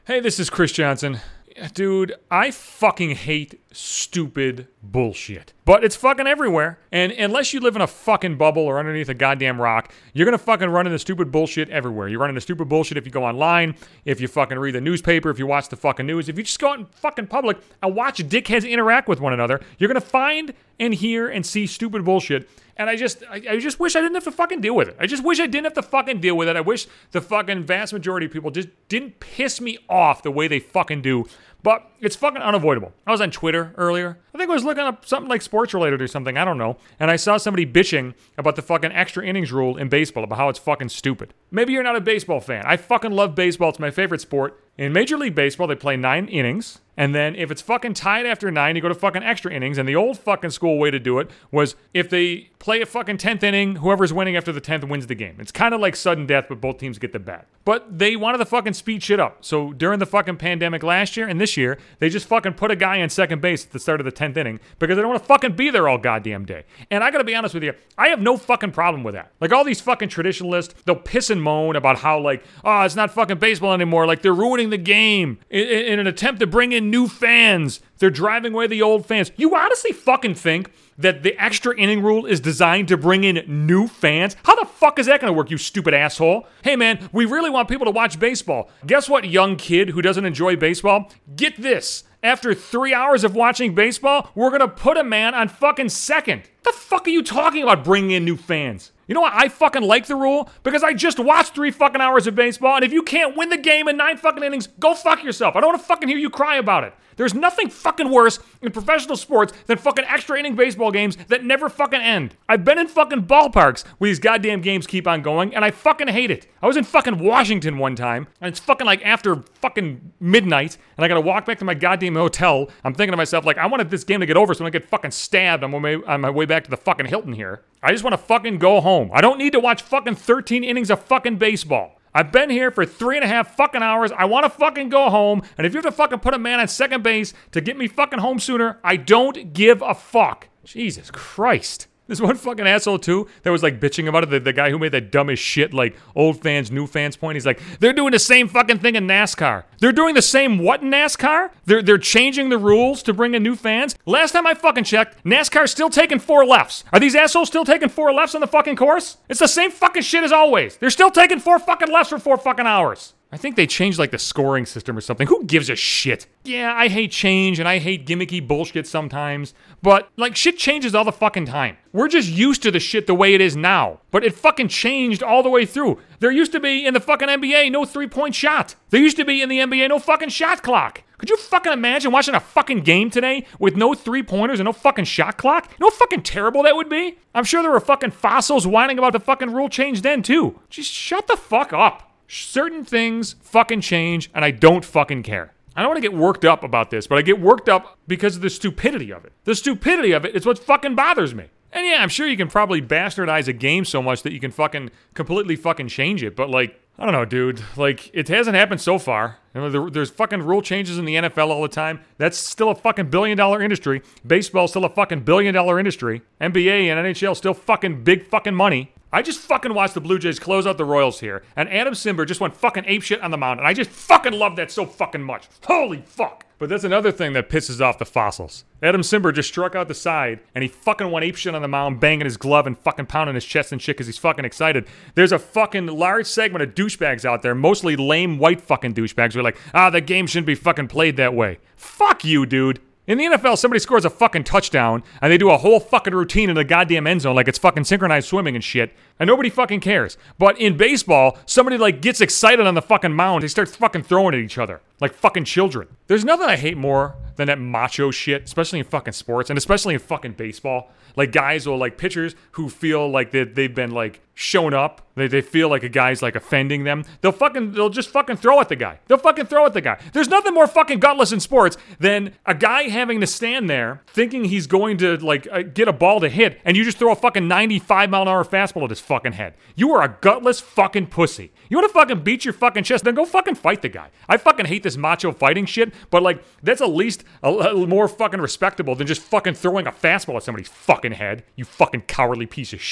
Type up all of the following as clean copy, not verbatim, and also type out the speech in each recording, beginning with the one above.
Hey, this is Chris Johnson. Dude, I fucking hate stupid bullshit. But it's fucking everywhere. And unless you live in a fucking bubble or underneath a goddamn rock, you're gonna fucking run into stupid bullshit everywhere. You run into stupid bullshit if you go online, if you fucking read the newspaper, if you watch the fucking news, if you just go out in fucking public and watch dickheads interact with one another, you're gonna find and hear and see stupid bullshit. And I just wish I didn't have to fucking deal with it. I just wish I didn't have to fucking deal with it. I wish the fucking vast majority of people just didn't piss me off the way they fucking do. But it's fucking unavoidable. I was on Twitter earlier. I think I was looking up something like sports related or something. I don't know. And I saw somebody bitching about the fucking extra innings rule in baseball, about how it's fucking stupid. Maybe you're not a baseball fan. I fucking love baseball. It's my favorite sport. In Major League Baseball, they play 9 innings. And then if it's fucking tied after 9, you go to fucking extra innings. And the old fucking school way to do it was if they play a fucking 10th inning, whoever's winning after the 10th wins the game. It's kind of like sudden death, but both teams get the bat. But they wanted to fucking speed shit up. So during the fucking pandemic last year and this year, they just fucking put a guy on second base at the start of the 10th inning because they don't want to fucking be there all goddamn day. And I gotta be honest with you, I have no fucking problem with that. Like all these fucking traditionalists, they'll piss and moan about how like, oh, it's not fucking baseball anymore. Like they're ruining the game in an attempt to bring in new fans. They're driving away the old fans. You honestly fucking think that the extra inning rule is designed to bring in new fans? How the fuck is that going to work, you stupid asshole? Hey man, we really want people to watch baseball. Guess what, young kid who doesn't enjoy baseball? Get this. After 3 hours of watching baseball, we're going to put a man on fucking second. The fuck are you talking about bringing in new fans? You know why I fucking like the rule? Because I just watched 3 fucking hours of baseball, and if you can't win the game in 9 fucking innings, go fuck yourself. I don't want to fucking hear you cry about it. There's nothing fucking worse in professional sports than fucking extra inning baseball games that never fucking end. I've been in fucking ballparks where these goddamn games keep on going, and I fucking hate it. I was in fucking Washington one time, and it's fucking like after fucking midnight, and I gotta walk back to my goddamn hotel. I'm thinking to myself, like, I wanted this game to get over so I don't get fucking stabbed on my way back to the fucking Hilton here. I just want to fucking go home. I don't need to watch fucking 13 innings of fucking baseball. I've been here for 3.5 fucking hours. I want to fucking go home. And if you have to fucking put a man on second base to get me fucking home sooner, I don't give a fuck. Jesus Christ. There's one fucking asshole too that was like bitching about it. The guy who made that dumbest shit, like old fans, new fans point. He's like, they're doing the same fucking thing in NASCAR. They're doing the same what in NASCAR? They're changing the rules to bring in new fans. Last time I fucking checked, NASCAR's still taking 4 lefts. Are these assholes still taking 4 lefts on the fucking course? It's the same fucking shit as always. They're still taking 4 fucking lefts for 4 fucking hours. I think they changed like the scoring system or something. Who gives a shit? Yeah, I hate change and I hate gimmicky bullshit sometimes, but like shit changes all the fucking time. We're just used to the shit the way it is now, but it fucking changed all the way through. There used to be in the fucking NBA no 3-point shot. There used to be in the NBA no fucking shot clock. Could you fucking imagine watching a fucking game today with no 3-pointers and no fucking shot clock? You know how fucking terrible that would be? I'm sure there were fucking fossils whining about the fucking rule change then too. Just shut the fuck up. Certain things fucking change, and I don't fucking care. I don't want to get worked up about this, but I get worked up because of the stupidity of it. The stupidity of it is what fucking bothers me. And yeah, I'm sure you can probably bastardize a game so much that you can fucking completely fucking change it, but like, I don't know, dude. Like, it hasn't happened so far. You know, there's fucking rule changes in the NFL all the time. That's still a fucking billion-dollar industry. Baseball's still a fucking billion-dollar industry. NBA and NHL still fucking big fucking money. I just fucking watched the Blue Jays close out the Royals here, and Adam Simber just went fucking apeshit on the mound, and I just fucking love that so fucking much. Holy fuck. But that's another thing that pisses off the fossils. Adam Simber just struck out the side, and he fucking went apeshit on the mound, banging his glove and fucking pounding his chest and shit because he's fucking excited. There's a fucking large segment of douchebags out there, mostly lame white fucking douchebags, who are like, the game shouldn't be fucking played that way. Fuck you, dude. In the NFL, somebody scores a fucking touchdown, and they do a whole fucking routine in the goddamn end zone like it's fucking synchronized swimming and shit, and nobody fucking cares. But in baseball, somebody like gets excited on the fucking mound, they start fucking throwing at each other like fucking children. There's nothing I hate more than that macho shit, especially in fucking sports, and especially in fucking baseball. Like guys or like pitchers who feel like they've been like shown up. They feel like a guy's like offending them. They'll just fucking throw at the guy. They'll fucking throw at the guy. There's nothing more fucking gutless in sports than a guy having to stand there thinking he's going to like get a ball to hit, and you just throw a fucking 95-mile-an-hour fastball at his fucking head. You are a gutless fucking pussy. You want to fucking beat your fucking chest? Then go fucking fight the guy. I fucking hate this macho fighting shit, but like that's at least a more fucking respectable than just fucking throwing a fastball at somebody's fucking head. You fucking cowardly piece of shit.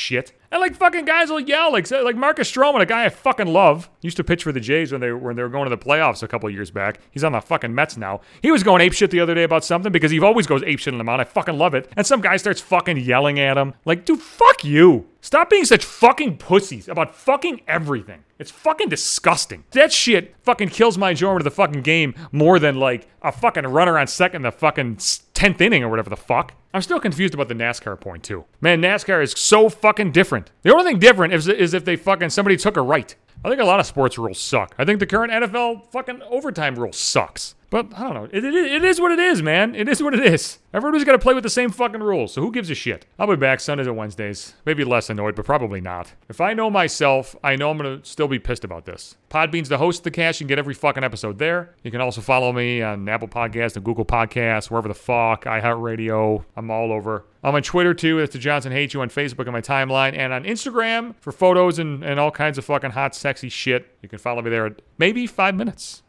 And like fucking guys will yell, like Marcus Stroman, a guy I fucking love, used to pitch for the Jays when they were going to the playoffs a couple of years back. He's on the fucking Mets now. He was going apeshit the other day about something because he always goes apeshit on the mound. I fucking love it. And some guy starts fucking yelling at him. Like, dude, fuck you. Stop being such fucking pussies about fucking everything. It's fucking disgusting. That shit fucking kills my enjoyment of the fucking game more than like a fucking runner on second in the fucking 10th inning or whatever the fuck. I'm still confused about the NASCAR point too. Man, NASCAR is so fucking different. The only thing different is if they fucking somebody took a right. I think a lot of sports rules suck. I think the current NFL fucking overtime rule sucks. But I don't know. It is what it is, man. It is what it is. Everybody's got to play with the same fucking rules, so who gives a shit? I'll be back Sundays and Wednesdays. Maybe less annoyed, but probably not. If I know myself, I know I'm going to still be pissed about this. Podbean's the host of the cast. You can get every fucking episode there. You can also follow me on Apple Podcasts and Google Podcasts, wherever the fuck, iHeartRadio. I'm all over. I'm on Twitter too. That's the Johnson Hates You on Facebook on my timeline. And on Instagram for photos and all kinds of fucking hot, sexy shit. You can follow me there at maybe 5 minutes.